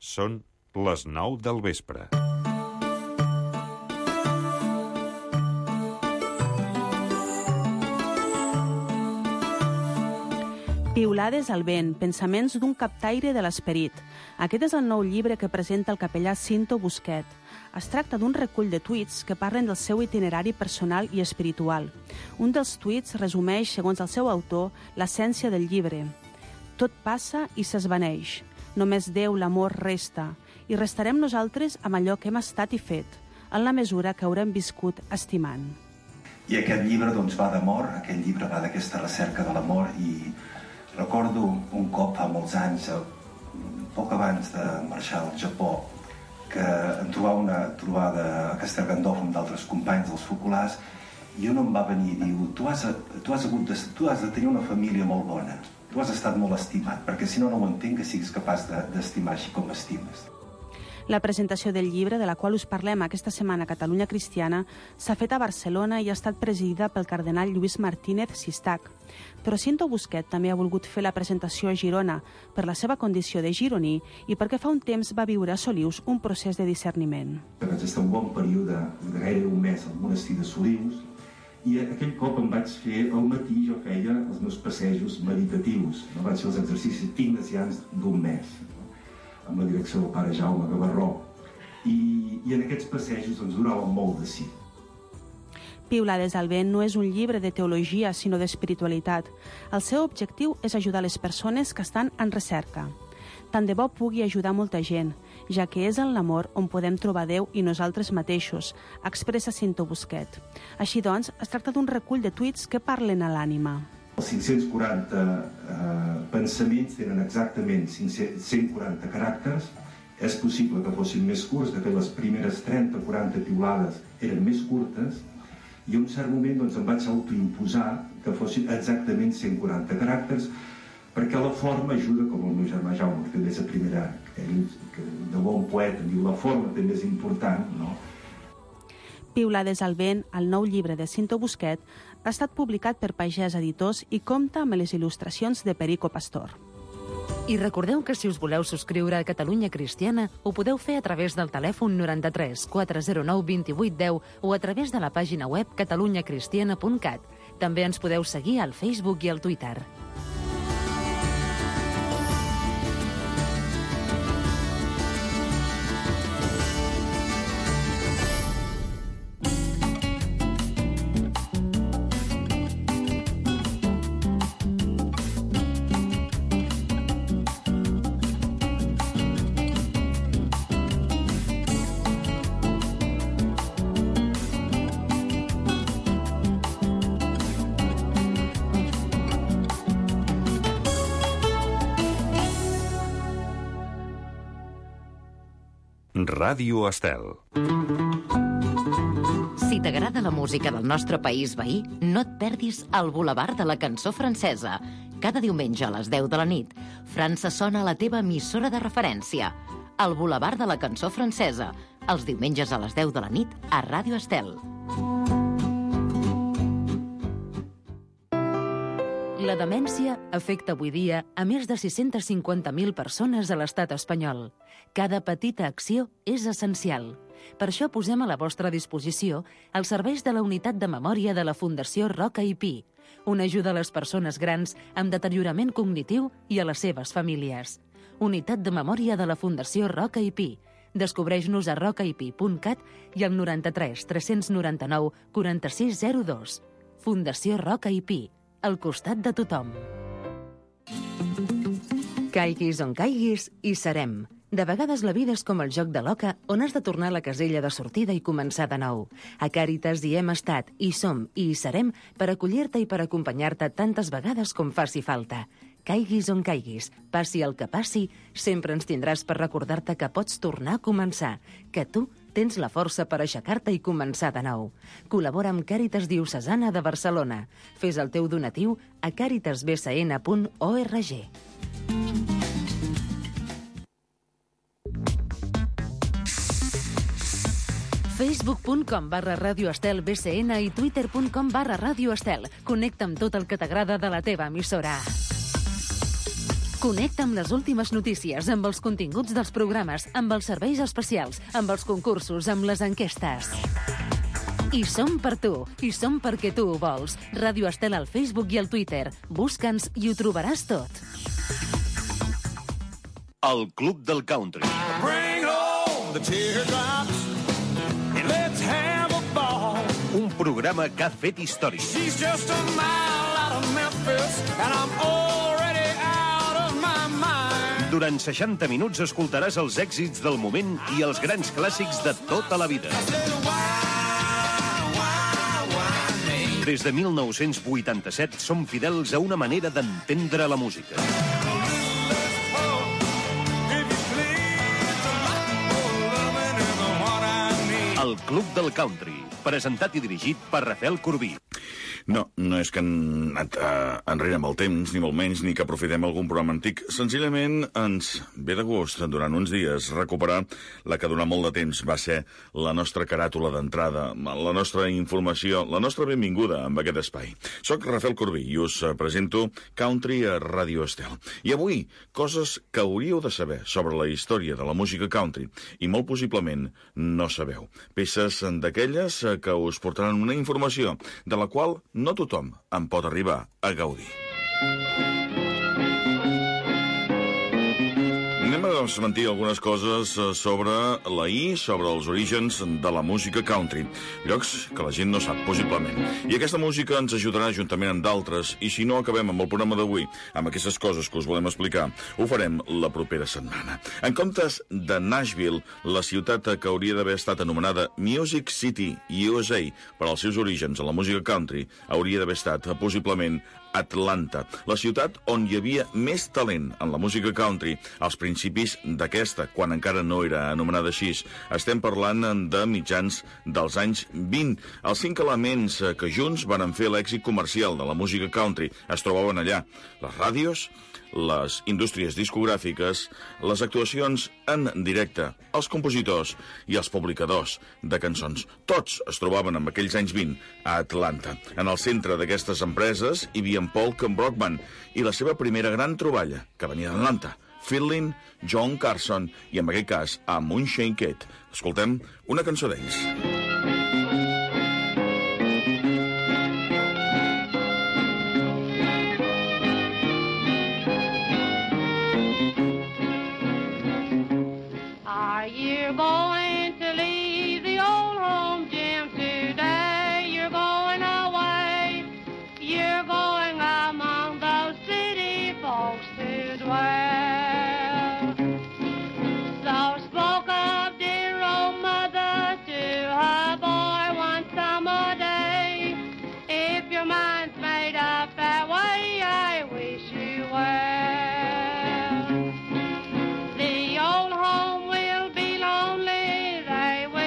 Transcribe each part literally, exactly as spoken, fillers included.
Són les nou del vespre. Piulades al vent, pensaments d'un captaire de l'esperit. Aquest és el nou llibre que presenta el capellà Cinto Busquet. Es tracta d'un recull de tuits que parlen del seu itinerari personal i espiritual. Un dels tuits resumeix, segons el seu autor, l'essència del llibre. Tot passa i s'esvaneix. Només Déu, l'amor, resta. I restarem nosaltres amb allò que hem estat i fet, en la mesura que haurem viscut estimant. I aquest llibre doncs, va d'amor, aquest llibre va d'aquesta recerca de l'amor i recordo un cop fa molts anys, poc abans de marxar al Japó, que em trobava una trobada a Castel Gandolfo amb d'altres companys dels focolars i un em va venir i diu tu has, tu, has hagut de, tu has de tenir una família molt bona, tu has estat molt estimat, perquè si no no ho entenc que siguis capaç d'estimar així com estimes. La presentació del llibre, de la qual us parlem aquesta setmana a Catalunya Cristiana, s'ha fet a Barcelona i ha estat presidida pel cardenal Lluís Martínez Sistac. Però Cinto Busquet també ha volgut fer la presentació a Girona per la seva condició de gironí i perquè fa un temps va viure a Solius un procés de discerniment. Vaig estar un bon període de gairebé un mes al monestir de Solius i aquell cop em vaig fer, al matí jo feia els meus passejos meditatius, no vaig fer els exercicis ignasians d'un mes, amb la direcció del pare Jaume Gavarró, i, i en aquests passejos ens donaven molt de sí. Piulades al vent no és un llibre de teologia, sinó d'espiritualitat. El seu objectiu és ajudar les persones que estan en recerca. Tant de bo pugui ajudar molta gent, ja que és en l'amor on podem trobar Déu i nosaltres mateixos, expressa Cinto Busquet. Així doncs, es tracta d'un recull de tuits que parlen a l'ànima. Els cinc-cents quaranta eh, pensaments tenen exactament cent quaranta caràcters. És possible que fossin més curts, de fet les primeres trenta o quaranta piulades eren més curtes, i en un cert moment doncs, em vaig autoimposar que fossin exactament cent quaranta caràcters, perquè la forma ajuda, com el meu germà Jaume, que també és a primera, ell, que de bon poeta, diu la forma també és important, no? Piulades al vent, el nou llibre de Cinto Busquet, ha estat publicat per Pagès Editors i compta amb les il·lustracions de Perico Pastor. I recordeu que si us voleu subscriure a Catalunya Cristiana, ho podeu fer a través del telèfon noranta-tres quatre zero nou vint vuit deu o a través de la pàgina web catalunya cristiana punt cat. També ens podeu seguir al Facebook i al Twitter. Ràdio Estel. Si t'agrada la música del nostre país veí, no et perdis el Boulevard de la Cançó Francesa. Cada diumenge a les deu de la nit, França sona a la teva emissora de referència. El Boulevard de la Cançó Francesa, els diumenges a les deu de la nit a Ràdio Estel. La demència afecta avui dia a més de sis-centes cinquanta mil persones a l'estat espanyol. Cada petita acció és essencial. Per això posem a la vostra disposició els serveis de la Unitat de Memòria de la Fundació Roca i Pi, una ajuda a les persones grans amb deteriorament cognitiu i a les seves famílies. Unitat de Memòria de la Fundació Roca i Pi. Descobreix-nos a roca i pi punt cat i al noranta-tres tres noranta-nou quaranta-sis zero dos. Fundació Roca i Pi, al costat de tothom. Caiguis on caiguis, hi serem. De vegades la vida és com el joc de l'oca on has de tornar a la casella de sortida i començar de nou. A Càritas hi hem estat, hi som i hi serem per acollir-te i per acompanyar-te tantes vegades com faci falta. Caiguis on caiguis, passi el que passi, sempre ens tindràs per recordar-te que pots tornar a començar, que tu tens la força per aixecar-te i començar de nou. Col·labora amb Càritas Diocesana de Barcelona. Fes el teu donatiu a càritas b c n punt org. facebook punt com barra Ràdio Estel B C N i twitter punt com barra Ràdio Estel. Connecta amb tot el que t'agrada de la teva emissora. Connecta amb les últimes notícies, amb els continguts dels programes, amb els serveis especials, amb els concursos, amb les enquestes. I som per tu, i som perquè tu ho vols. Ràdio Estel al Facebook i al Twitter. Busca'ns i ho trobaràs tot. El Club del Country. Bring home the teardrops and let's have a ball. Un programa que ha fet història. She's just a mile out of Memphis and I'm already out of my mind. Durant seixanta minuts escoltaràs els èxits del moment i els grans clàssics de tota la vida. Des de mil nou-cents vuitanta-set som fidels a una manera d'entendre la música. El Club del Country, presentat i dirigit per Rafael Corbí. No, no és que hem anat uh, enrere amb el temps, ni molt menys, ni que aprofitem algun programa antic. Senzillament ens ve de gust, durant uns dies, recuperar la que durant molt de temps va ser la nostra caràtula d'entrada, la nostra informació, la nostra benvinguda amb aquest espai. Soc Rafael Corbí i us presento Country a Ràdio Estel. I avui, coses que hauríeu de saber sobre la història de la música country i molt possiblement no sabeu. Peces d'aquelles que us portaran una informació de la qual no tothom en pot arribar a gaudir. Anem a desmentir algunes coses sobre la I, sobre els orígens de la música country, llocs que la gent no sap, possiblement. I aquesta música ens ajudarà juntament amb d'altres, i si no acabem amb el programa d'avui, amb aquestes coses que us volem explicar, ho farem la propera setmana. En comptes de Nashville, la ciutat que hauria d'haver estat anomenada Music City, U S A, per als seus orígens a la música country, hauria d'haver estat, possiblement, Atlanta, la ciutat on hi havia més talent en la música country als principis d'aquesta, quan encara no era anomenada així. Estem parlant de mitjans dels anys vint. Els cinc elements que junts van fer l'èxit comercial de la música country es trobaven allà. Les ràdios, les indústries discogràfiques, les actuacions en directe, els compositors i els publicadors de cançons. Tots es trobaven en aquells anys vint a Atlanta. En el centre d'aquestes empreses hi havia Paul Brockman i la seva primera gran troballa, que venia d'Atlanta, Fiddling John Carson, i en aquest cas a Moonshine Kid. Escoltem una cançó d'ells. Are you going to leave the old home gym today? You're going away. You're going among those city folks to dwell. So spoke of dear old mother to her boy one summer day. If your mind's made up that way, I wish you well. The old home will be lonely, they will.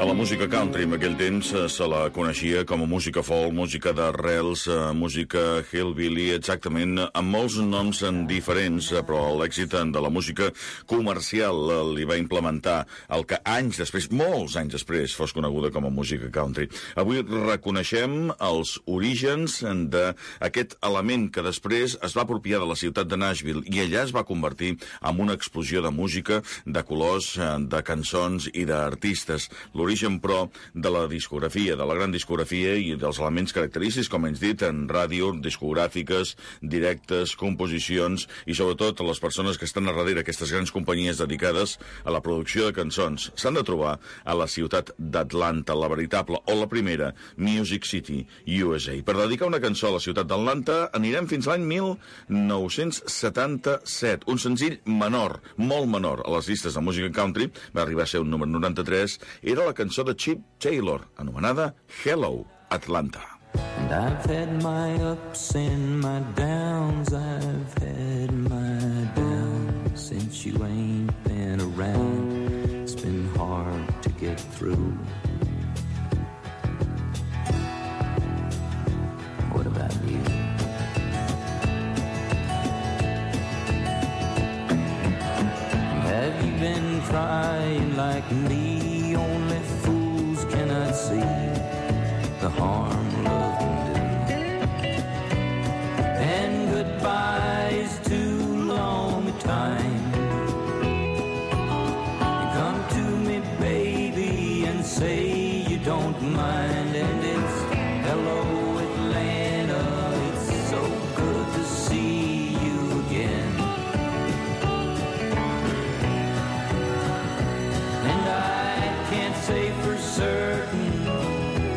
a la música country. En aquell temps eh, se la coneixia com a música folk, música d'arrels, eh, música hillbilly, exactament, amb molts noms en diferents, eh, però l'èxit de la música comercial eh, li va implementar el que anys després, molts anys després, fos coneguda com a música country. Avui reconeixem els orígens d'aquest element que després es va apropiar de la ciutat de Nashville i allà es va convertir en una explosió de música, de colors, eh, de cançons i d'artistes. L'origen, però, de la discografia, de la gran discografia i dels elements característics, com hem dit, en ràdio, discogràfiques, directes, composicions i, sobretot, les persones que estan a darrere aquestes grans companyies dedicades a la producció de cançons. S'han de trobar a la ciutat d'Atlanta, la veritable, o la primera, Music City, U S A. Per dedicar una cançó a la ciutat d'Atlanta anirem fins l'any mil nou-cents setanta-set. Un senzill menor, molt menor, a les llistes de música country, va arribar a ser un número noranta-tres, era la cançó de Chip Taylor, anomenada Hello, Atlanta. And I've had my ups and my downs, I've had my downs since you ain't been around. It's been hard to get through. What about you? Have you been crying like me? Only fools cannot see the harm love can do. And goodbye is too long a time. You come to me, baby, and say you don't mind. And it's hello, Atlanta, it's so good to see you again. And I can't say for certain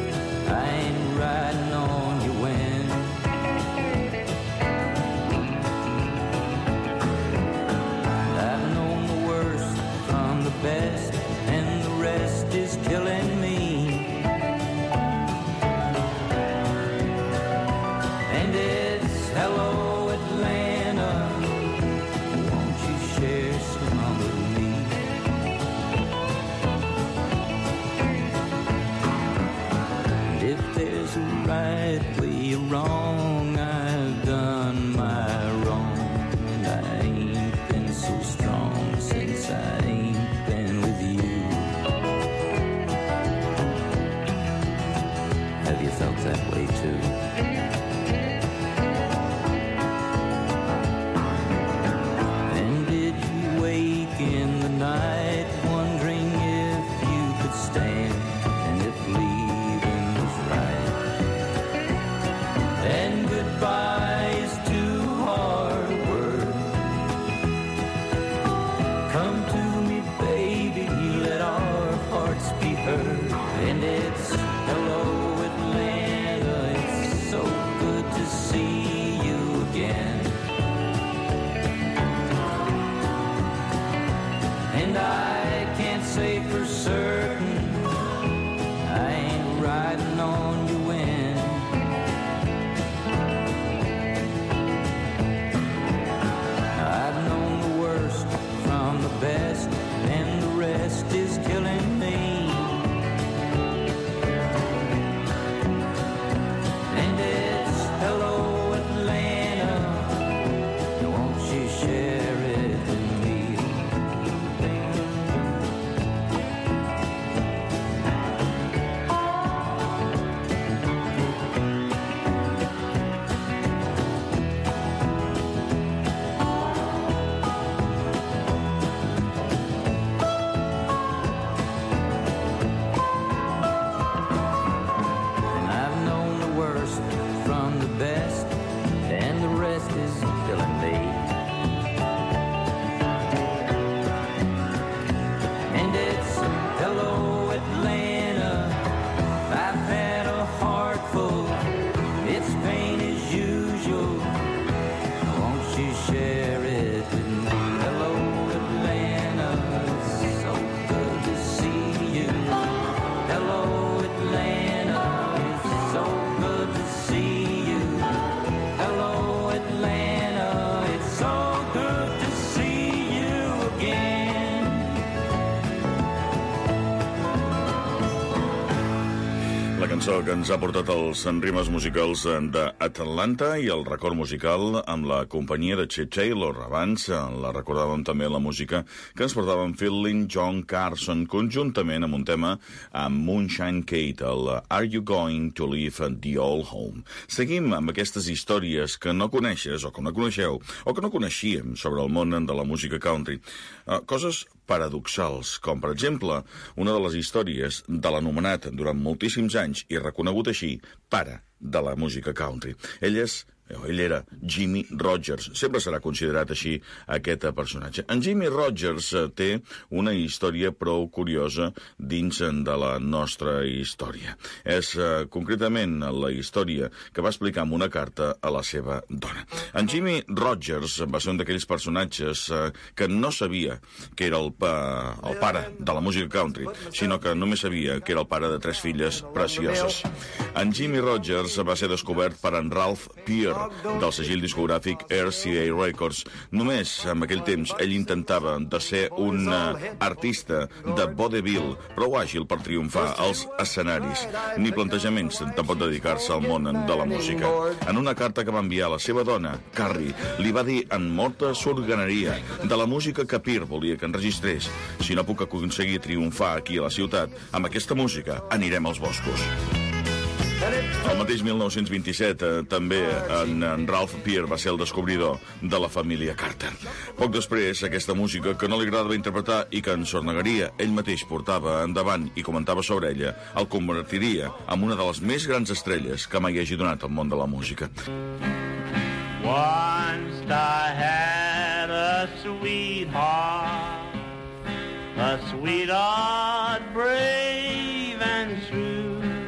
cançó que ens ha portat els rimes musicals d'Atlanta i el record musical amb la companyia de Chet Taylor. Abans la recordàvem també la música que ens portaven Phil John Carson conjuntament amb un tema amb Moonshine Kate, el Are You Going to Leave the Old Home? Seguim amb aquestes històries que no coneixes o que no coneixeu o que no coneixíem sobre el món de la música country. Uh, coses paradoxals, com per exemple una de les històries de l'anomenat durant moltíssims anys i reconegut així pare de la música country. Ell és Ell era Jimmy Rogers. Sempre serà considerat així aquest personatge. En Jimmy Rogers té una història prou curiosa dins de la nostra història. És eh, concretament la història que va explicar amb una carta a la seva dona. En Jimmy Rogers va ser un d'aquells personatges eh, que no sabia que era el, pa, el pare de la música country, sinó que només sabia que era el pare de tres filles precioses. En Jimmy Rogers va ser descobert per en Ralph Peer, del segell discogràfic R C A Records. Només en aquell temps ell intentava de ser un uh, artista de vodevil prou àgil per triomfar als escenaris, ni plantejaments tampoc dedicar-se al món de la música. En una carta que va enviar a la seva dona, Carrie, li va dir en molta sorganeria de la música que Peer volia que enregistrés: si no puc aconseguir triomfar aquí a la ciutat, amb aquesta música anirem als boscos. El mateix mil nou-cents vint-i-set eh, també en, en Ralph Peer va ser el descobridor de la família Carter. Poc després, aquesta música que no li agradava interpretar i que en sornegaria ell mateix portava endavant i comentava sobre ella, el convertiria en una de les més grans estrelles que mai hagi donat al món de la música. Once I had a sweetheart, a sweetheart brave and true.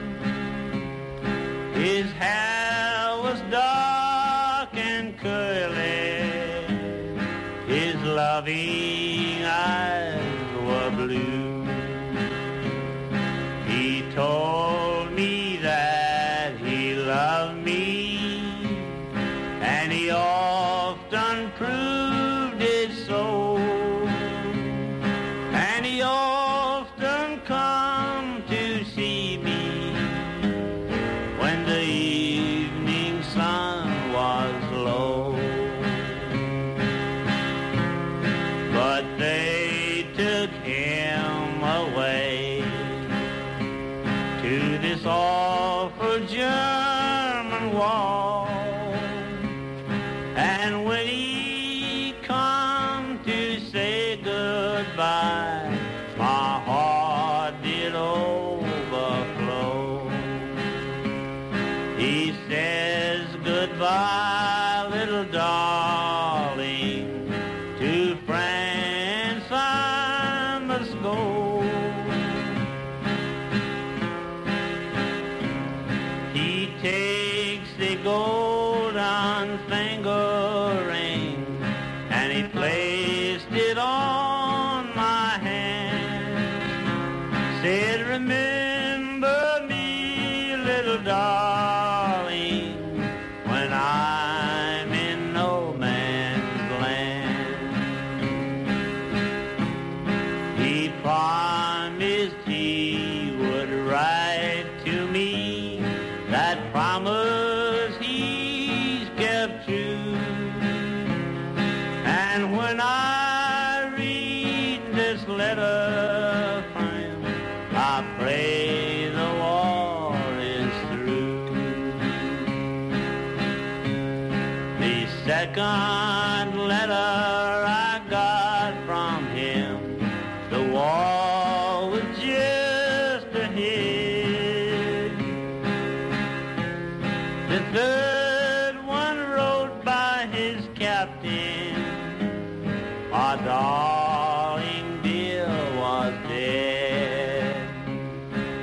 His hair was dark and curly, his loving eyes were blue. He told me that he loved me, and he often proved it so. And he often come to see me when the evening sun was low. But they took him away to this awful German wall. And when he come to say goodbye, my heart did overflow. He says goodbye, little darling, to France I must go. He takes the golden finger ring and he placed it on my hand. Said, remember me, little darling, when I'm in no man's land. He promised he would write to me, that promise he's kept true. And when I read this letter from him, I pray the war is through. The second letter I got from him, the war was just ahead. The third one wrote by his captain, our darling dear was dead.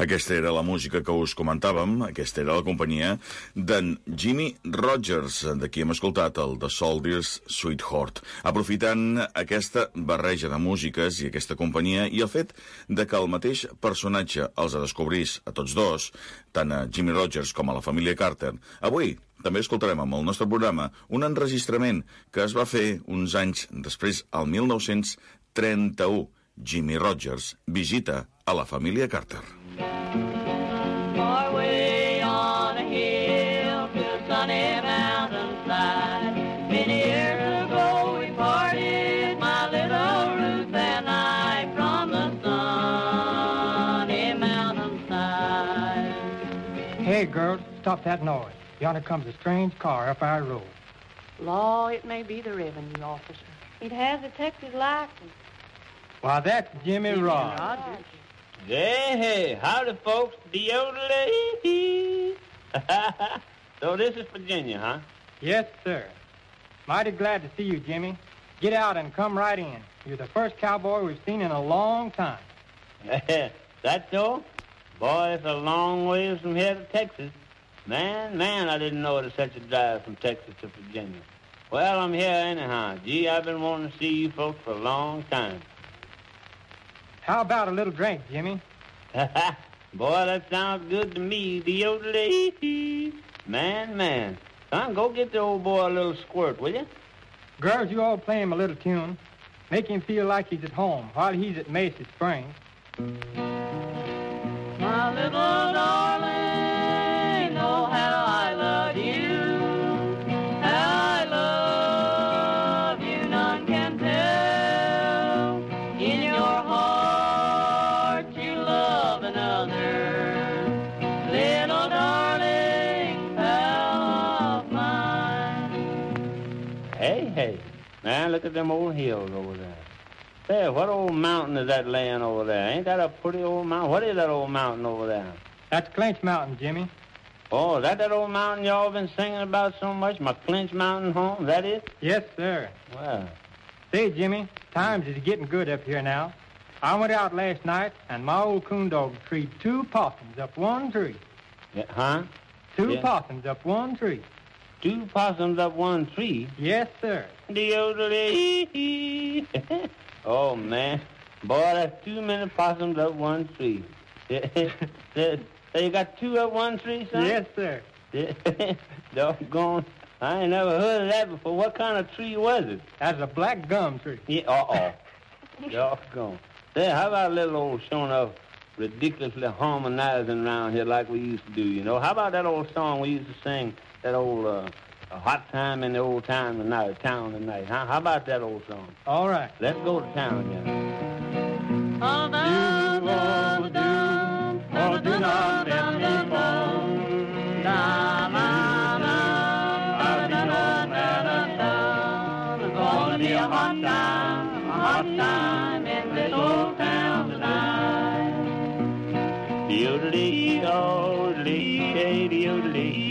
Aquesta era la música que us comentàvem, aquesta era la companyia d'en Jimmy Rogers, de qui hem escoltat el The Soldier's Sweetheart. Aprofitant aquesta barreja de músiques i aquesta companyia i el fet de que el mateix personatge els descobrís a tots dos, tant a Jimmy Rogers com a la família Carter, avui també escoltarem amb el nostre programa un enregistrament que es va fer uns anys després, al mil nou-cents trenta-u. Jimmy Rogers visita a la família Carter. Far way on a hill to a sunny mountainside. Many years ago we parted, my little Ruth and I, from the sunny mountainside. Hey, girls, stop that noise. Yonder comes a strange car up our road. Law, it may be the revenue officer. It has a Texas license. Why, that's Jimmy Rogers. Hey, hey, howdy, folks. De-yodelee. So this is Virginia, huh? Yes, sir. Mighty glad to see you, Jimmy. Get out and come right in. You're the first cowboy we've seen in a long time. That so? Boy, it's a long ways from here to Texas. Man, man, I didn't know it was such a drive from Texas to Virginia. Well, I'm here anyhow. Gee, I've been wanting to see you folks for a long time. How about a little drink, Jimmy? Boy, that sounds good to me. De-yodelee. Man, man. Son, go get the old boy a little squirt, will you? Girls, you all play him a little tune. Make him feel like he's at home while he's at Macy's Springs. My little darling, oh, how I love you. How I love you, none can tell. In your heart you love another. Little darling, pal of mine. Hey, hey. Man, look at them old hills over there. Say, what old mountain is that laying over there? Ain't that a pretty old mountain? What is that old mountain over there? That's Clinch Mountain, Jimmy. Oh, is that that old mountain y'all been singing about so much? My Clinch Mountain home, that it? Yes, sir. Well. Say, Jimmy, times is getting good up here now. I went out last night, and my old coon dog treed two possums up one tree. Yeah, huh? Two yeah. possums up one tree. Two possums up one tree? Yes, sir. De-yodelee. Oh, man. Boy, that's too many possums up one tree. So you got two up one tree, son? Yes, sir. Doggone. I ain't never heard of that before. What kind of tree was it? That's a black gum tree. Yeah, uh-oh. Doggone. Say, how about a little old showing of ridiculously harmonizing around here like we used to do, you know? How about that old song we used to sing, that old... uh A hot time in the old time tonight, town tonight, huh? How about that old song? All right. Let's go to town, yeah. Oh, do, oh, do, oh, do not let me fall. Da, la, la, I'll be home at a town. It's gonna be a hot time, a hot time in this old town tonight. De-yodelee, oh, de-yodelee, de-yodelee.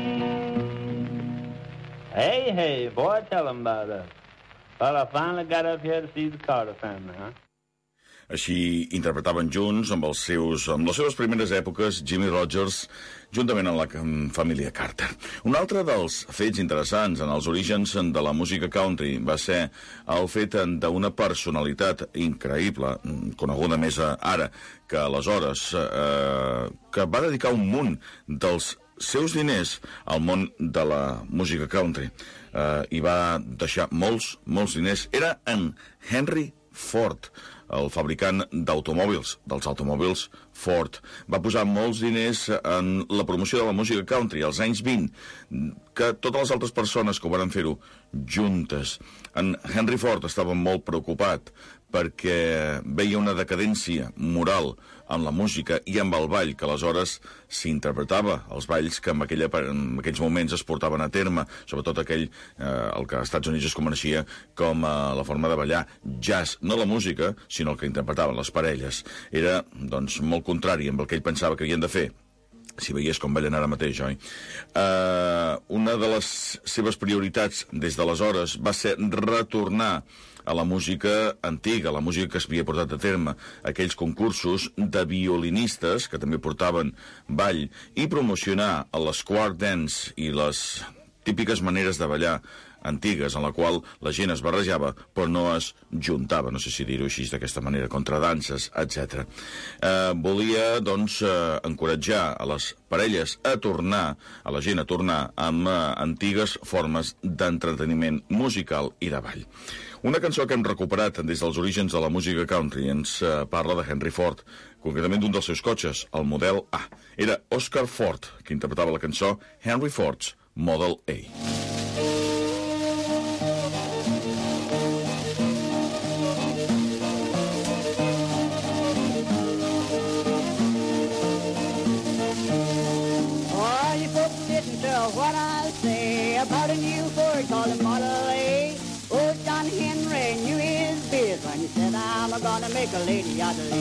Hey, hey, boy, tell them about us. Well, I finally got up here to see the Carter family, huh? Així interpretaven junts amb, els seus, amb les seves primeres èpoques Jimmy Rogers juntament amb la família Carter. Un altre dels fets interessants en els orígens de la música country va ser el fet d'una personalitat increïble, coneguda més ara que aleshores, eh, que va dedicar un munt dels seus diners al món de la música country. Eh, I va deixar molts, molts diners. Era en Henry Ford, el fabricant d'automòbils, dels automòbils Ford. Va posar molts diners en la promoció de la música country als anys vint, que totes les altres persones que ho van fer-ho juntes. En Henry Ford estava molt preocupat perquè veia una decadència moral en la música i amb el ball, que aleshores s'interpretava, els balls que en, aquella, en aquells moments es portaven a terme, sobretot aquell, eh, el que als Estats Units es coneixia com eh, la forma de ballar jazz, no la música, sinó el que interpretaven les parelles. Era, doncs, molt contrari amb el que ell pensava que havien de fer. Si veiés com ballen ara mateix, oi? Uh, una de les seves prioritats des d'aleshores va ser retornar a la música antiga, la música que s'havia portat a terme, aquells concursos de violinistes que també portaven ball, i promocionar l'esquare dance i les típiques maneres de ballar antigues, en la qual la gent es barrejava però no es juntava, no sé si dir-ho així d'aquesta manera, contradanses, etcètera. Eh, volia, doncs, eh, encoratjar a les parelles a tornar, a la gent a tornar amb eh, antigues formes d'entreteniment musical i de ball. Una cançó que hem recuperat des dels orígens de la música country ens eh, parla de Henry Ford, concretament d'un dels seus cotxes, el Model A. Era Oscar Ford qui interpretava la cançó Henry Ford's Model A. What I say about a new Ford called a Model A. Old John Henry knew his biz when he said, I'm gonna make a lady out of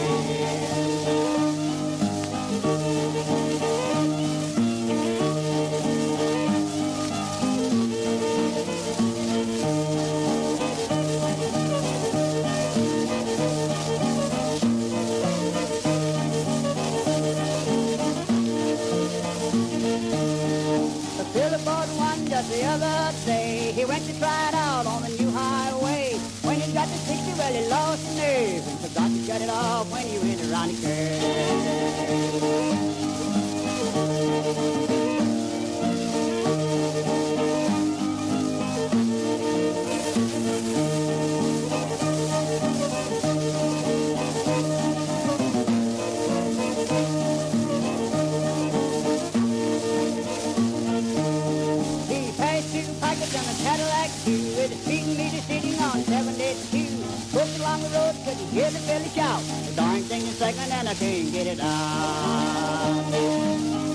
the other day. He went to try it out on the new highway. When he got to sixty, well, he lost his nerve and forgot to shut it off when he went around the curve. Along the road, could you hear the Billy shout? The darn thing is second and I can't get it out.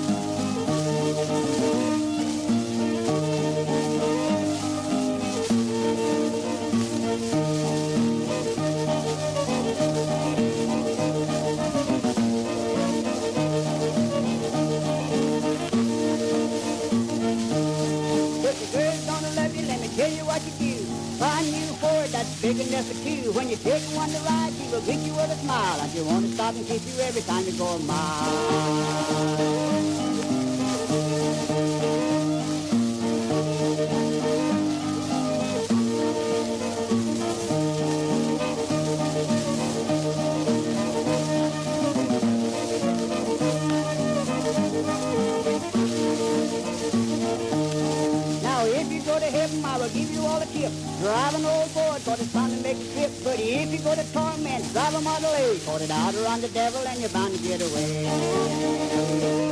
Big enough for two. When you take one to ride, she will greet you with a smile, and she want to stop and kiss you every time you go a mile. I will give you all a tip. Drive an old Ford, cause it's bound to make a trip. But if you go to torment, drive a Model A, cause it out around the devil and you're bound to get away.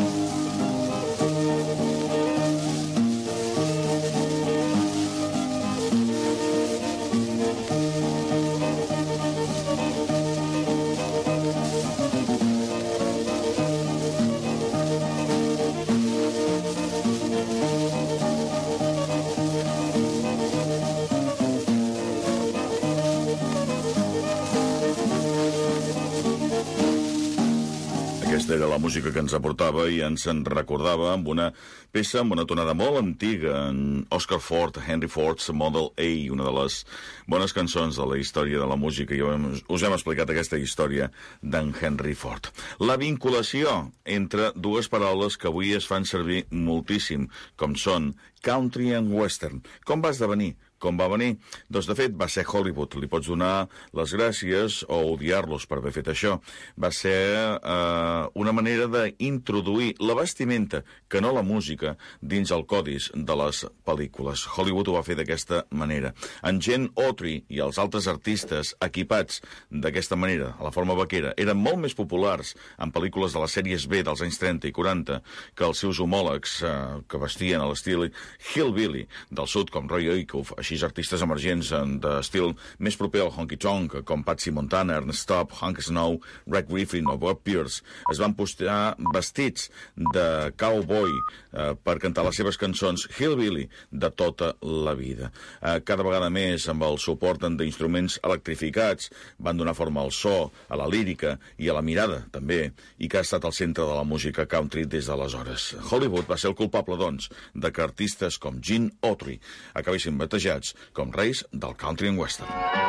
Aquesta era la música que ens aportava i ens en recordava amb una peça amb una tonada molt antiga, en Oscar Ford, Henry Ford's Model A, una de les bones cançons de la història de la música, i us hem explicat aquesta història d'en Henry Ford. La vinculació entre dues paraules que avui es fan servir moltíssim, com són country and western. Com va esdevenir? Com va venir? Doncs, de fet, va ser Hollywood. Li pots donar les gràcies o odiar-los per haver fet això. Va ser eh, una manera d'introduir la vestimenta, que no la música, dins el codis de les pel·lícules. Hollywood ho va fer d'aquesta manera. En Gene Autry i els altres artistes equipats d'aquesta manera, a la forma vaquera, eren molt més populars en pel·lícules de les sèries B dels anys trenta i quaranta que els seus homòlegs eh, que vestien a l'estil Hillbilly del sud, com Roy Acuff, així així artistes emergents d'estil més proper al honky-tonk, com Patsy Montana, Ernest Tubb, Hank Snow, Reg Griffin o Bob Pierce, es van posar vestits de cowboy eh, per cantar les seves cançons hillbilly de tota la vida. Eh, cada vegada més, amb el suport d'instruments electrificats, van donar forma al so, a la lírica i a la mirada, també, i que ha estat al centre de la música country des d'aleshores. Hollywood va ser el culpable, doncs, de que artistes com Gene Autry acabessin batejats com reis del country and western.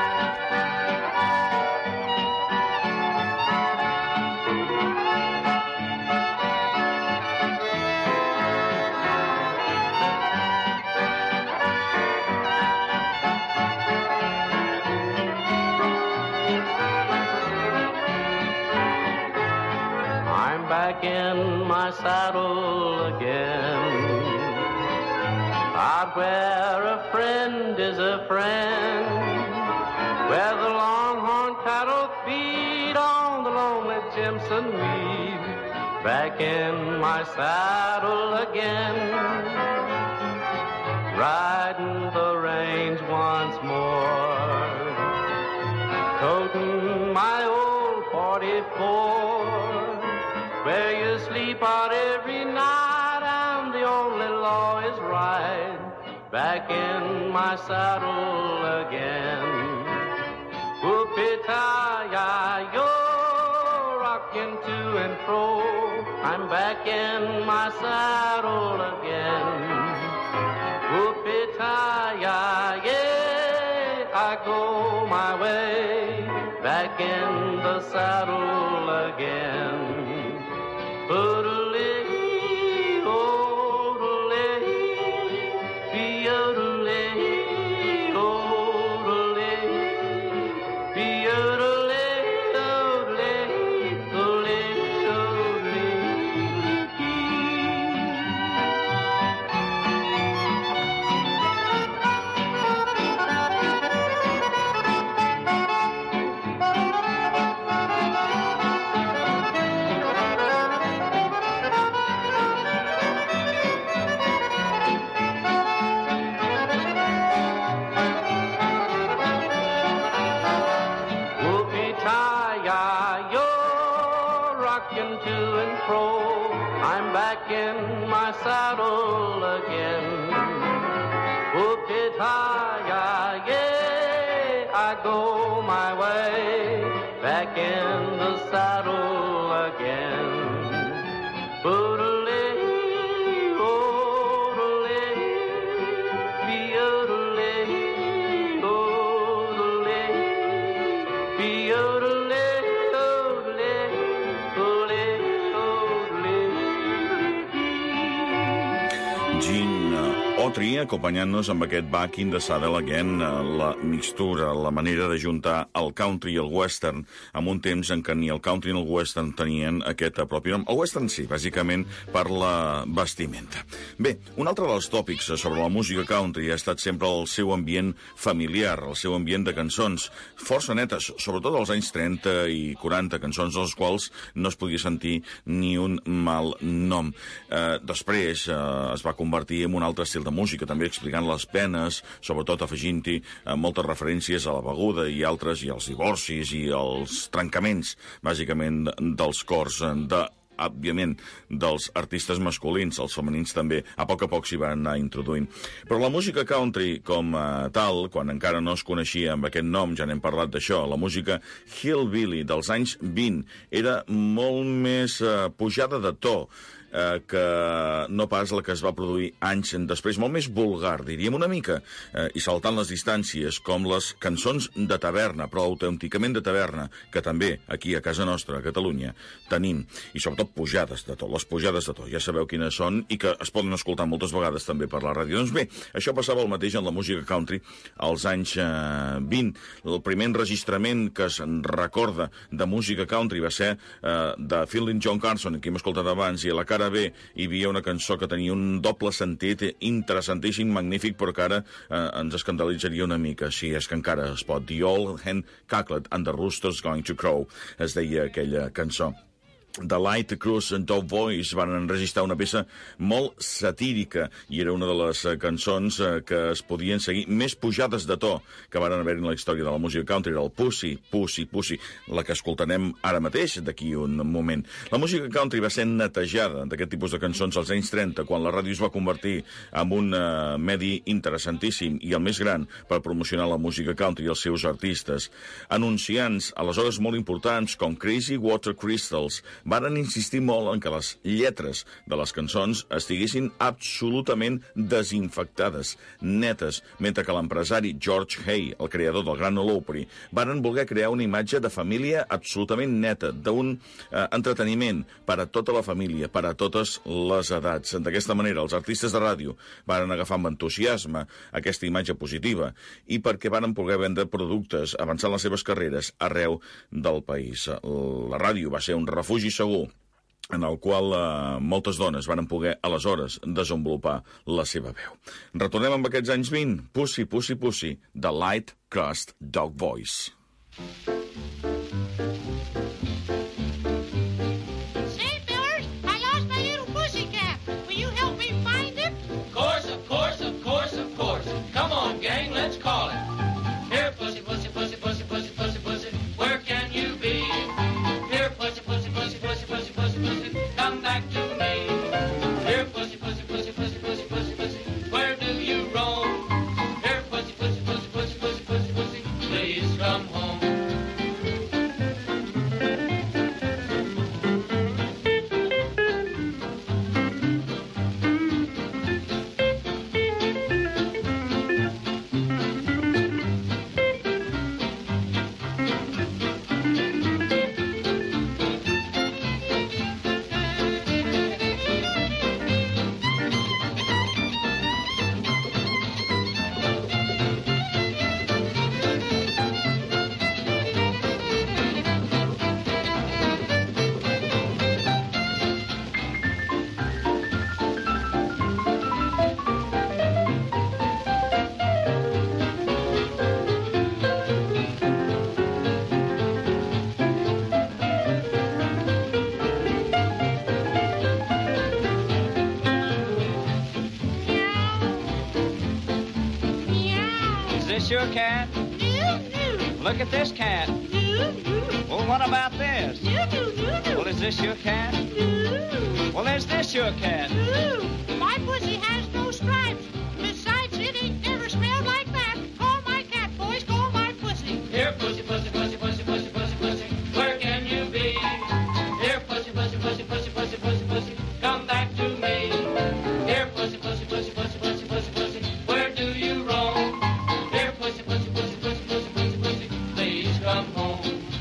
I'm back in my saddle again, out where a friend is a friend, where the longhorn cattle feed on the lonely Jimson weed. Back in my saddle again, riding the range once more, toting my old forty-four, where you sleep out every night and the only law is right. Back in my saddle again. Whoopee-tie-yo, rocking to and fro. I'm back in my saddle again. Whoopee-tie-ya, yeah, I go my way. Back in the saddle again. Oodle-lee, oodle-lee, be-oodle-lee, oodle-lee, be-oodle-lee, oodle-lee, oodle-lee, rocking to and fro. I'm back in my saddle again. Whoopee-tie-ya, yeah, I go my way. Back in the saddle again. Oodle-lee, oodle-lee, be-oodle-lee, oodle-lee, be-oodle-lee. Gene Autry acompanyant-nos amb aquest Back in the Saddle Again, la mixtura, la manera de juntar el country i el western en un temps en què ni el country ni el western tenien aquest propi nom. El western sí, bàsicament per la vestimenta. Bé, un altre dels tòpics sobre la música country ha estat sempre el seu ambient familiar, el seu ambient de cançons força netes, sobretot als anys trenta i quaranta, cançons dels quals no es podia sentir ni un mal nom. Eh, després eh, es va convertir en un altre estil de música, també explicant les penes, sobretot afegint-hi eh, moltes referències a la beguda i altres, i als divorcis i als trencaments, bàsicament, dels cors de, òbviament, dels artistes masculins. Els femenins també a poc a poc s'hi van anar introduint. Però la música country com a tal, quan encara no es coneixia amb aquest nom, ja n'hem parlat d'això, la música hillbilly dels anys vint era molt més eh, pujada de to eh, que no pas la que es va produir anys després, molt més vulgar, diríem una mica, eh, i saltant les distàncies, com les cançons de taverna, però autènticament de taverna, que també aquí a casa nostra, a Catalunya, tenim, i sobretot pujades de to, les pujades de to, ja sabeu quines són i que es poden escoltar moltes vegades també per la ràdio. Doncs bé, això passava el mateix en la música country als anys eh, vint. El primer enregistrament que es recorda de música country va ser eh, de Phil and John Carson, que hem escoltat abans, i a la cara B hi havia una cançó que tenia un doble sentit interessantíssim, magnífic, però que ara eh, ens escandalitzaria una mica. Sí, és que encara es pot. The Old Hen Cacklet and the Rooster's Going to Crow, es deia aquella cançó. The Light Cruise and Dove Voice van enregistrar una peça molt satírica i era una de les cançons que es podien seguir més pujades de to que van haver en la història de la música country, era el Pussy, Pussy, Pussy, la que escoltarem ara mateix, d'aquí un moment. La música country va ser netejada d'aquest tipus de cançons als anys trenta, quan la ràdio es va convertir en un uh, medi interessantíssim i el més gran per promocionar la música country i els seus artistes. Anunciants, aleshores molt importants, com Crazy Water Crystals, varen insistir molt en que les lletres de les cançons estiguessin absolutament desinfectades, netes, mentre que l'empresari George Hay, el creador del Grand Ole Opry, varen voler crear una imatge de família absolutament neta, d'un eh, entreteniment per a tota la família, per a totes les edats. D'aquesta manera, els artistes de ràdio varen agafar amb entusiasme aquesta imatge positiva i perquè varen poder vendre productes avançant les seves carreres arreu del país. La ràdio va ser un refugi segur en el qual eh, moltes dones van poder, aleshores, desenvolupar la seva veu. Retornem amb aquests anys vint. Pussy, Pussy, Pussy, The Light Crust Dog Voice. Say, Millers, I lost my little pussycat. Will you help me find it? Of course, of course, of course, of course. Come on, gang, let's call it. Here, pussy, pussy, pussy, pussy, pussy, pussy, pussy, where can you be? Here, pussy, pussy, pussy, pussy, pussy, pussy, pussy, come back to me. Here, pussy, pussy, pussy, pussy, pussy, pussy, pussy, where do you roam? Here, pussy, pussy, pussy, pussy, pussy, pussy, pussy, please come home. Is this your cat? Look at this cat. Well, what about this? Well, is this your cat? Well, is this your cat? My pussy has no stripes. Besides, it ain't never smelled like that. Call my cat, boys, call my pussy. Here, pussy, pussy, pussy, pussy, pussy, pussy, pussy, where can you be? Here, pussy, pussy, pussy, pussy, pussy, pussy, pussy, come back to me. Here, pussy, pussy, pussy, pussy, pussy, pussy, pussy, where do you roam? Here, pussy, pussy, pussy, pussy, pussy, pussy, pussy, please come home.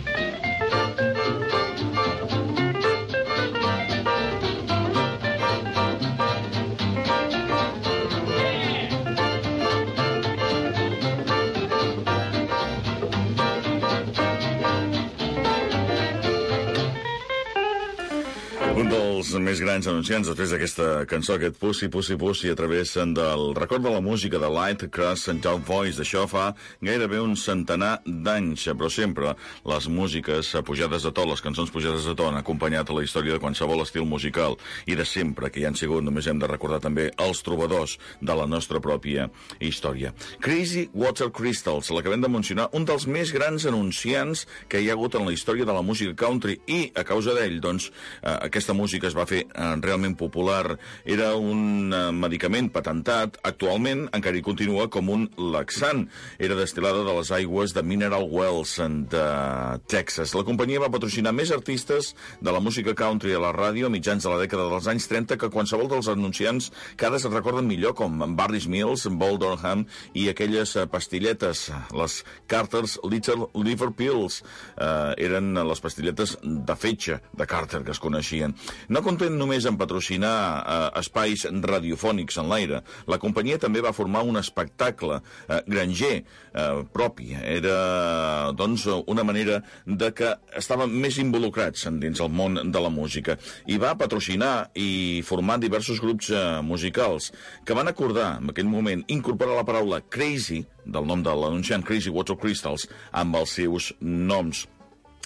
Un dels més grans anunciants després d'aquesta cançó, aquest Pussy, Pussy, Pussy, a través del record de la música de Light Crust and Dog Voice. D'això fa gairebé un centenar d'anys, però sempre les músiques pujades de to, les cançons pujades de to han acompanyat a la història de qualsevol estil musical i de sempre que hi han sigut. Només hem de recordar també els trobadors de la nostra pròpia història. Crazy Water Crystals, l'acabem de mencionar, un dels més grans anunciants que hi ha hagut en la història de la música country i, a causa d'ell, doncs, eh, aquesta música es va fer eh, realment popular. Era un eh, medicament patentat, actualment encara hi continua com un laxant. Era destil·lada de les aigües de Mineral Wells de Texas. La companyia va patrocinar més artistes de la música country a la ràdio a mitjans de la dècada dels anys trenta que qualsevol dels anunciants que ara se'n recorden millor, com Barry's Mills, Bull Durham i aquelles eh, pastilletes, les Carter's Little Liver Pills. Eh, eren les pastilletes de fetge de Carter que es coneixien. No content només en patrocinar eh, espais radiofònics en l'aire, la companyia també va formar un espectacle eh, granger eh, propi. Era, doncs, una manera de que estaven més involucrats dins el món de la música. I va patrocinar i formar diversos grups eh, musicals que van acordar, en aquell moment, incorporar la paraula crazy, del nom de l'anunciant Crazy Water Crystals, amb els seus noms.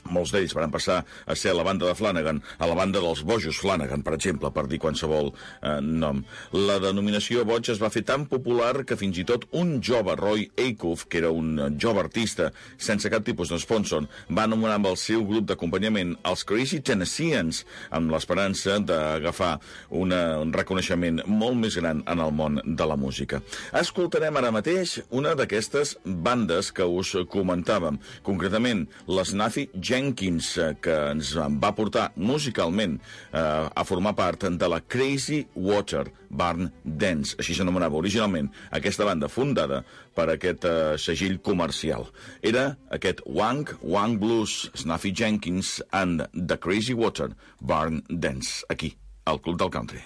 Molts d'ells van passar a ser la banda de Flanagan, a la banda dels bojos Flanagan, per exemple, per dir qualsevol eh, nom. La denominació boig es va fer tan popular que fins i tot un jove, Roy Acuff, que era un jove artista sense cap tipus de sponsor, va anomenar amb el seu grup d'acompanyament els Crazy Tennesseans, amb l'esperança d'agafar una, un reconeixement molt més gran en el món de la música. Escoltarem ara mateix una d'aquestes bandes que us comentàvem, concretament les Snuffy Jenkins, que ens va portar musicalment eh, a formar part de la Crazy Water Barn Dance, així s'anomenava originalment aquesta banda fundada per aquest eh, segell comercial. Era aquest Wang Wang Blues, Snuffy Jenkins and the Crazy Water Barn Dance, aquí, al Club del Country.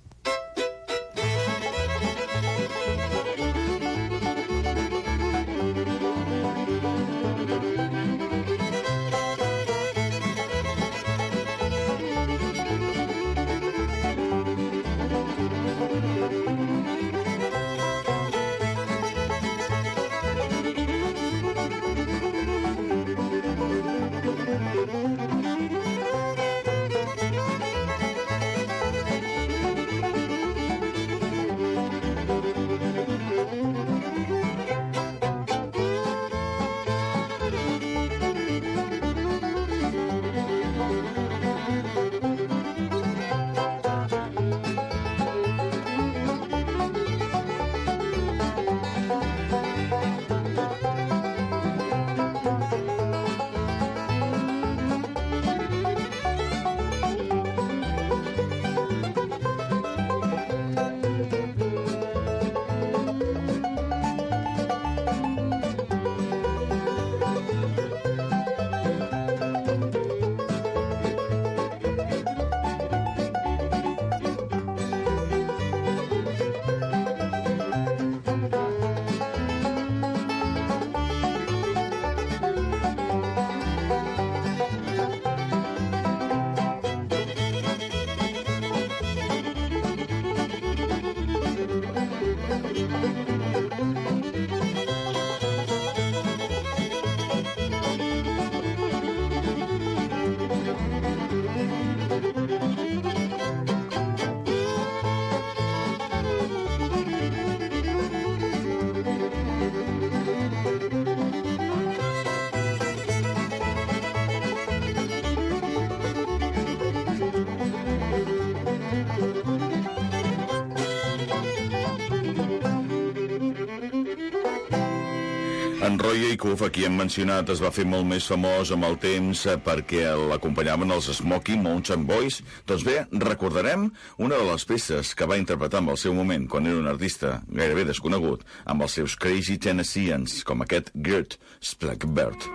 En Roy Acuff, aquí hem mencionat, es va fer molt més famós amb el temps perquè l'acompanyaven els Smoky Mountain Boys. Doncs bé, recordarem una de les peces que va interpretar en el seu moment, quan era un artista gairebé desconegut, amb els seus Crazy Tennesseans, com aquest Gert Splackbird.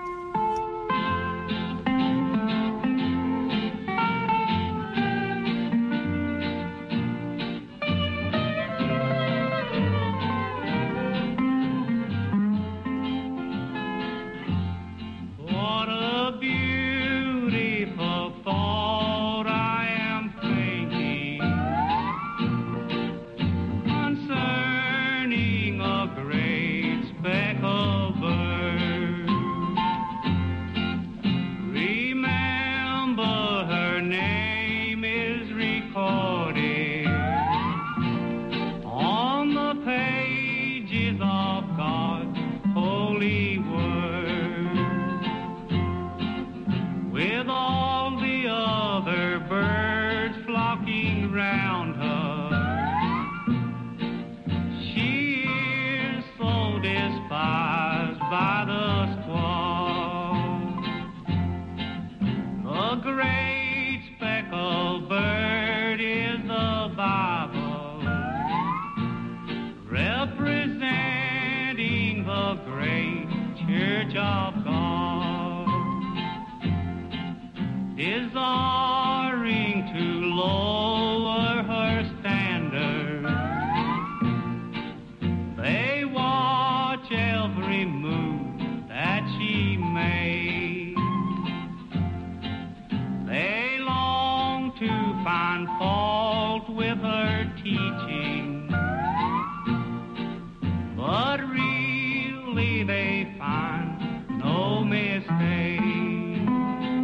Really they find no mistake.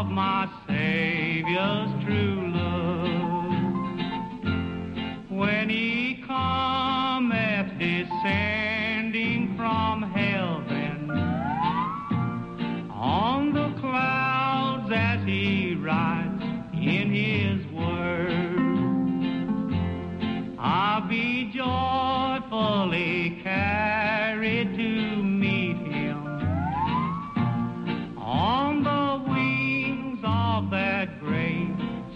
of my Savior's true love. When he cometh descending from heaven on the clouds as he rides in his word, I'll be joyfully carried to meet him on the wings of that great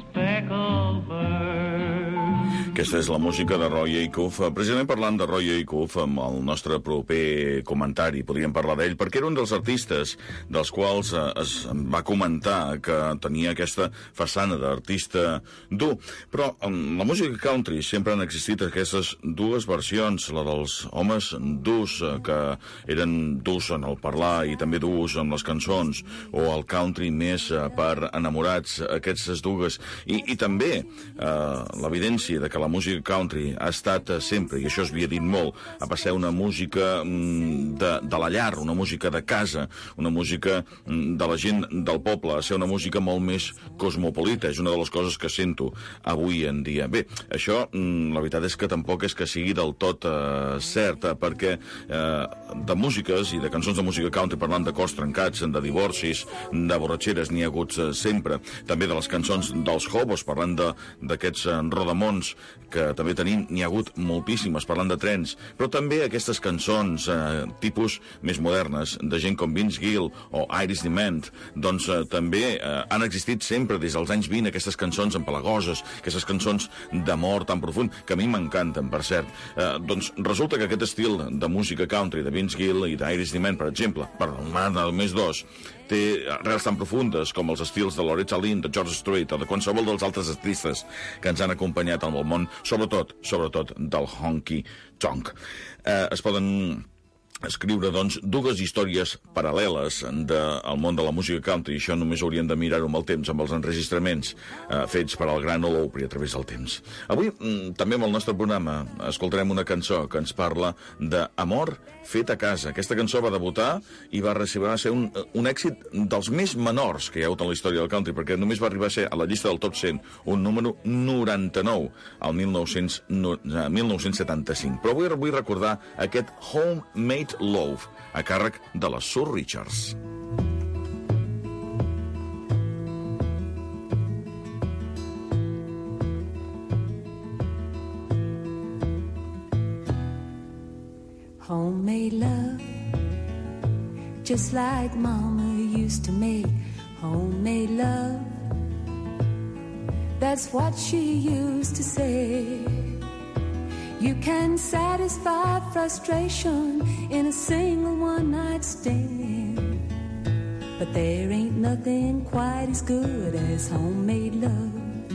speckled bird. Aquesta és la música de Roy Acuff. Precisament parlant de Roy Acuff, amb el nostre proper comentari, podríem parlar d'ell, perquè era un dels artistes dels quals es va comentar que tenia aquesta façana d'artista dur. Però en la música country sempre han existit aquestes dues versions, la dels homes durs, que eren durs en el parlar i també durs en les cançons, o el country més per enamorats, aquestes dues. I, i també eh, l'evidència de que la música country ha estat sempre, i això es havia dit molt, a passar una música de, de la llar, una música de casa, una música de la gent del poble, a ser una música molt més cosmopolita. És una de les coses que sento avui en dia. Bé, això, la veritat és que tampoc és que sigui del tot eh, cert, perquè eh, de músiques i de cançons de música country parlant de cors trencats, de divorcis, de borratxeres, n'hi ha hagut eh, sempre. També de les cançons dels hobos, parlant d'aquests eh, rodamons que també tenim, n'hi ha hagut moltíssimes, parlant de trens, però també aquestes cançons eh, tipus més modernes, de gent com Vince Gill o Iris DeMent, doncs eh, també eh, han existit sempre des dels anys vint aquestes cançons empalagoses, aquestes cançons d'amor tan profund, que a mi m'encanten, per cert. Eh, doncs resulta que aquest estil de música country de Vince Gill i d'Iris DeMent, per exemple, per anar només dos, té arrels tan profundes com els estils de Loretta Lynn, de George Strait o de qualsevol dels altres artistes que ens han acompanyat en el món, sobretot, sobretot del honky-tonk. Eh, es poden escriure, doncs, dues històries paral·leles del món de la música country, i això només hauríem de mirar-ho amb el temps, amb els enregistraments eh, fets per al gran Ol Opry a través del temps. Avui, mm, també amb el nostre programa, escoltarem una cançó que ens parla d'amor fet a casa. Aquesta cançó va debutar i va, va ser un, un èxit dels més menors que hi ha hagut en la història del country, perquè només va arribar a ser a la llista del top cent, un número noranta-nou, al mil nou-cents setanta-cinc. Però avui vull recordar aquest Homemade Love, a càrrec de la Sue Richards. Homemade love, just like Mama used to make homemade love. That's what she used to say. You can satisfy frustration in a single one-night stand, but there ain't nothing quite as good as homemade love.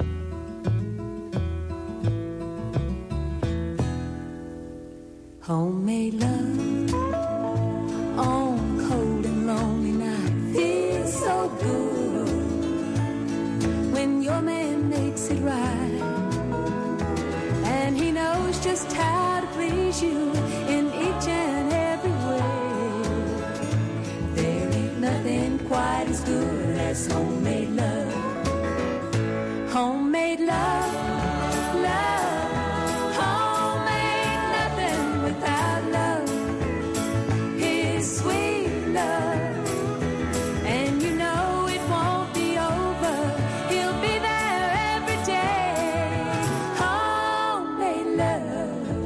Homemade love on cold and lonely night feels so good when your man makes it right, and he knows just how to please you in each and every way. There ain't nothing quite as good as homemade love. Homemade love, love, homemade, nothing without love is sweet love, and you know it won't be over. He'll be there every day. Homemade love.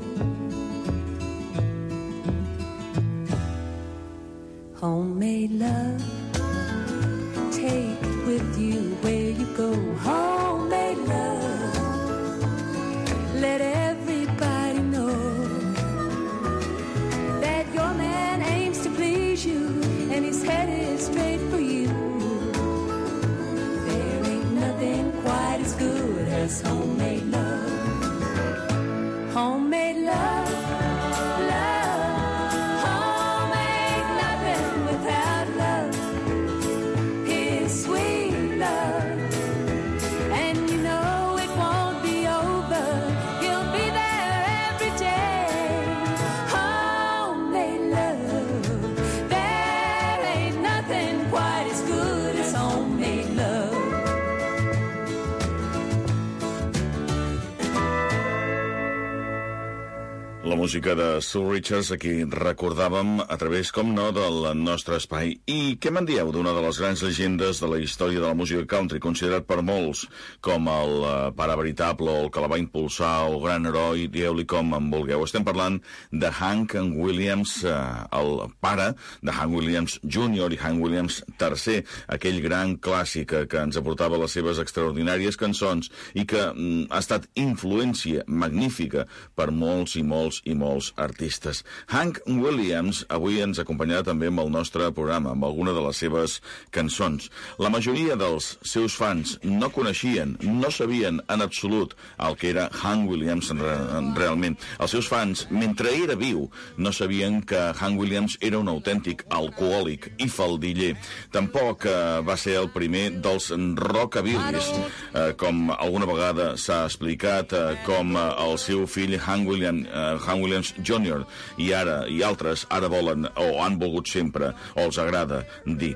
Homemade love, take it with you where you go. Homemade love, let everybody know that your man aims to please you and his head is straight for you. There ain't nothing quite as good as homemade love. Homemade love, love, homemade, nothing without love is sweet love, música de Sue Richards, aquí recordàvem a través, com no, del nostre espai. I què me'n dieu d'una de les grans llegendes de la història de la música country, considerat per molts com el uh, pare veritable o el que la va impulsar, o el gran heroi, dieu-li com en vulgueu. Estem parlant de Hank Williams, uh, el pare de Hank Williams júnior i Hank Williams tercer, aquell gran clàssic que ens aportava les seves extraordinàries cançons i que mm, ha estat influència magnífica per molts i molts i molts artistes. Hank Williams avui ens acompanyarà també amb el nostre programa, amb alguna de les seves cançons. La majoria dels seus fans no coneixien, no sabien en absolut el que era Hank Williams realment. Els seus fans, mentre era viu, no sabien que Hank Williams era un autèntic alcohòlic i faldiller. Tampoc eh, va ser el primer dels rockabillys, eh, com alguna vegada s'ha explicat, eh, com eh, el seu fill Hank Williams, uh, Hank Williams júnior i ara i altres ara volen o han volgut sempre o els agrada dir.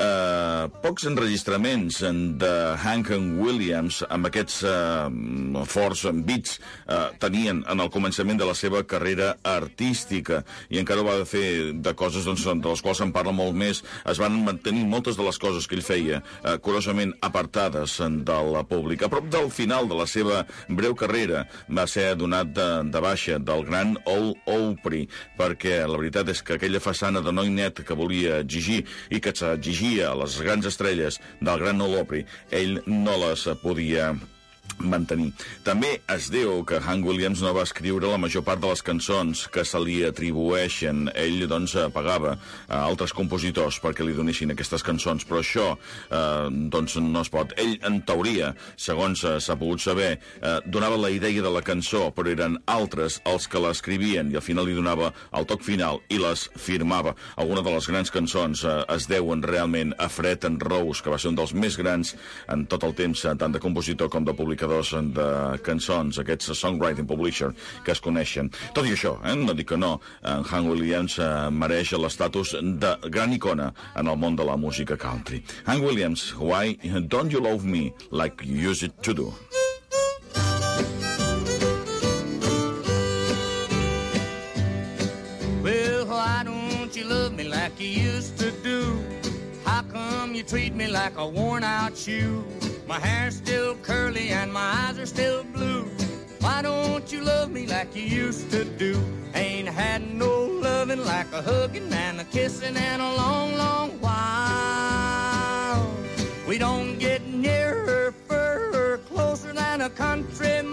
Uh, pocs enregistraments de Hank Williams amb aquests uh, forts beats uh, tenien en el començament de la seva carrera artística i encara ho va fer de coses doncs, de les quals se'n parla molt més. Es van mantenir moltes de les coses que ell feia uh, curiosament apartades del públic. A prop del final de la seva breu carrera va ser donat de, de baixa del gran Al Opry, perquè la veritat és que aquella façana de noi net que volia exigir i que s'exigia a les grans estrelles del gran Al Opry, ell no les podia mantenir. També es diu que Hank Williams no va escriure la major part de les cançons que se li atribueixen. Ell, doncs, pagava a altres compositors perquè li donessin aquestes cançons, però això, eh, doncs, no es pot. Ell, en teoria, segons s'ha pogut saber, eh, donava la idea de la cançó, però eren altres els que l'escrivien i al final li donava el toc final i les firmava. Algunes de les grans cançons eh, es deuen realment a Fred and Rose, que va ser un dels més grans en tot el temps, tant de compositor com de publicador de cançons, aquests songwriting publisher que es coneixen. Tot i això, eh, no dic que no, en Hank Williams eh, mereix l'estatus de gran icona en el món de la música country. Hank Williams, Why Don't You Love Me Like You Used to Do? Well, why don't you love me like you used to do? How come you treat me like a worn-out shoe? My hair's still curly and my eyes are still blue. Why don't you love me like you used to do? Ain't had no loving like a hugging and a kissing in a long, long while. We don't get nearer, further, closer than a country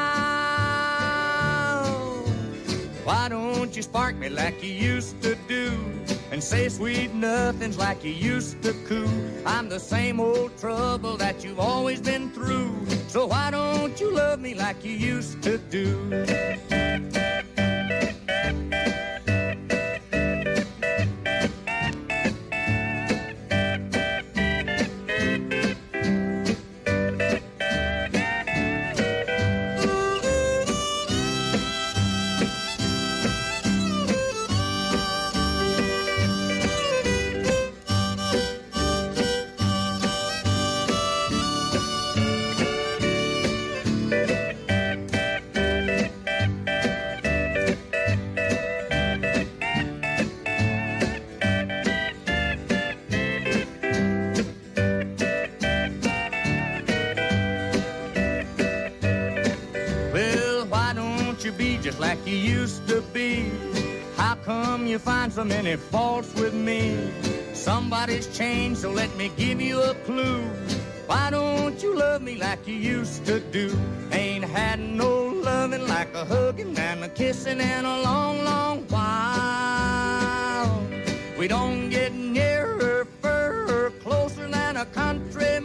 mile. Why don't you spark me like you used to do? And say sweet nothings like you used to coo. I'm the same old trouble that you've always been through. So why don't you love me like you used to do? Just like you used to be. How come you find so many faults with me? Somebody's changed, so let me give you a clue. Why don't you love me like you used to do? Ain't had no loving like a hugging and a kissing in a long, long while. We don't get nearer, further, closer than a country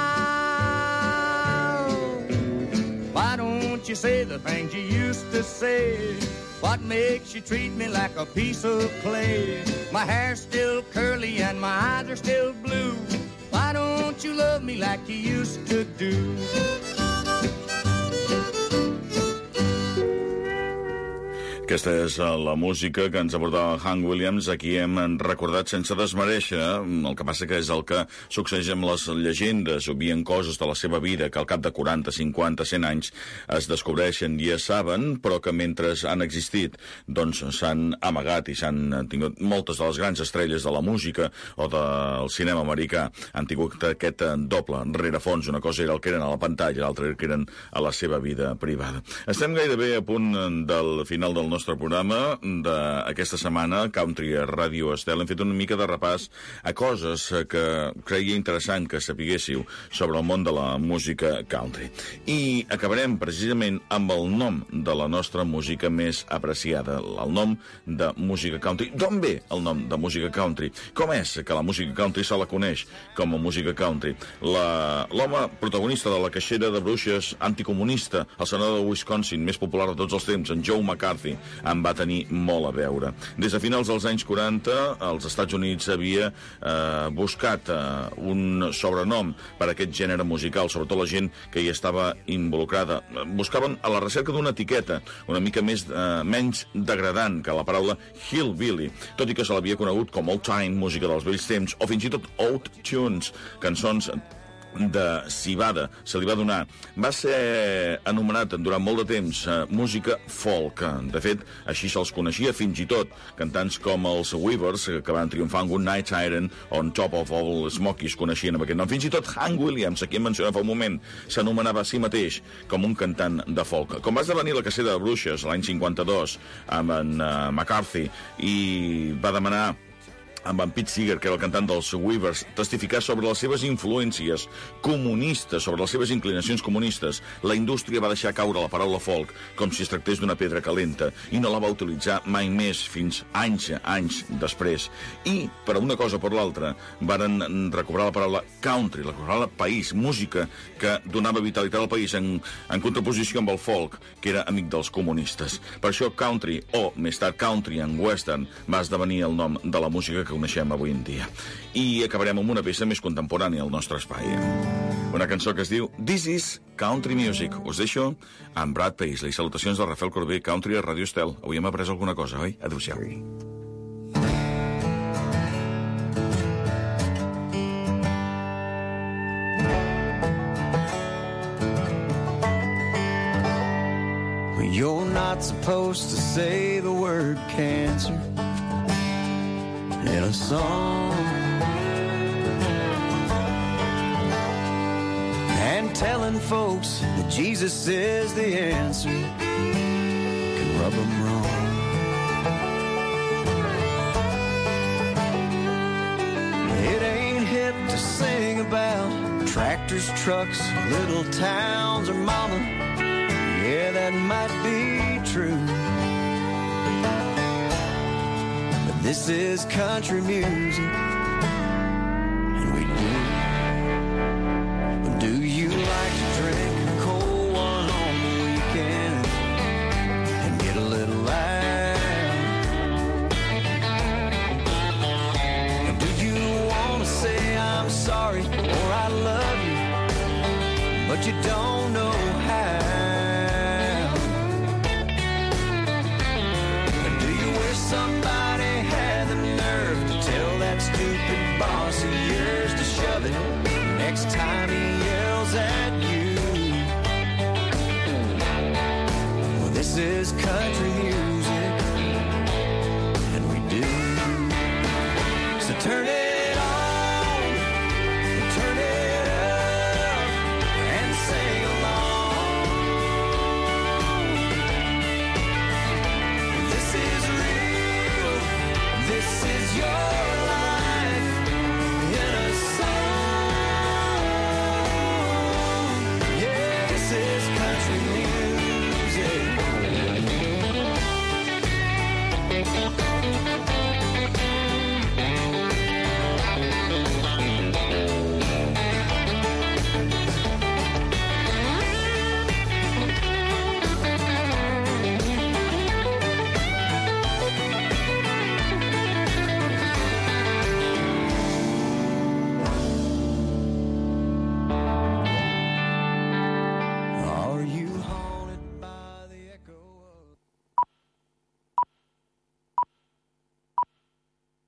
mile. Why don't you say the things you used to say? What makes you treat me like a piece of clay? My hair's still curly and my eyes are still blue. Why don't you love me like you used to do? Aquesta és la música que ens aportava Hank Williams. Aquí hem recordat sense desmereixer. El que passa que és el que succeeix amb les llegendes. Obvien coses de la seva vida que al cap de quaranta, cinquanta, cent anys es descobreixen i es saben, però que mentre han existit doncs s'han amagat i s'han tingut moltes de les grans estrelles de la música o del cinema americà. Han tingut aquest doble rerefons. Una cosa era el que eren a la pantalla, l'altra era el que eren a la seva vida privada. Estem gairebé a punt del final del nostre programa d'aquesta setmana, Country a Ràdio Estel. Hem fet una mica de repàs a coses que creia interessant que sapiguéssiu sobre el món de la música country. I acabarem precisament amb el nom de la nostra música més apreciada, el nom de música country. D'on ve el nom de música country? Com és que la música country se la coneix com a música country? L'home protagonista de la caixera de bruixes anticomunista, el senador de Wisconsin, més popular de tots els temps, en Joe McCarthy, en va tenir molt a veure. Des de finals dels anys quaranta, els Estats Units havia eh, buscat eh, un sobrenom per a aquest gènere musical, sobretot la gent que hi estava involucrada. Buscaven a la recerca d'una etiqueta una mica més eh, menys degradant que la paraula hillbilly, tot i que se l'havia conegut com old time, música dels vells temps, o fins i tot old tunes, cançons de civada, se li va donar. Va ser anomenat durant molt de temps eh, música folk. De fet, així se'ls coneixia, fins i tot cantants com els Weavers, que van triomfar amb Good Night Siren, on Top of All Smokies coneixien amb aquest nom. Fins i tot Hank Williams, a qui hem mencionat fa un moment, s'anomenava a si mateix com un cantant de folk. Com va esdevenir la cacera de bruixes l'any cinquanta-dos amb en uh, McCarthy i va demanar amb en Pete Seeger, que era el cantant dels Weavers, testificar sobre les seves influències comunistes, sobre les seves inclinacions comunistes, la indústria va deixar caure la paraula folk com si es tractés d'una pedra calenta i no la va utilitzar mai més fins anys, anys després. I, per una cosa o per l'altra, varen recuperar la paraula country, la paraula país, música que donava vitalitat al país en, en contraposició amb el folk, que era amic dels comunistes. Per això country, o més tard country and western, va esdevenir el nom de la música que coneixem avui en dia. I acabarem amb una peça més contemporània al nostre espai. Una cançó que es diu This is Country Music. Us deixo amb Brad Paisley. Salutacions de Rafael Corbé, Country a Radio Estel. Avui hem après alguna cosa, oi? Adéu-siau. You're not supposed to say the word cancer in a song, and telling folks that Jesus is the answer can rub them wrong. It ain't hip to sing about tractors, trucks, little towns, or mama. Yeah, that might be true, but this is country music, and we do. Do you like to drink a cold one on the weekend and get a little loud? Or do you want to say I'm sorry or I love you, but you don't know how? Somebody had the nerve to tell that stupid boss of yours to shove it next time he yells at you? Well, this is country music, and we do. So turn it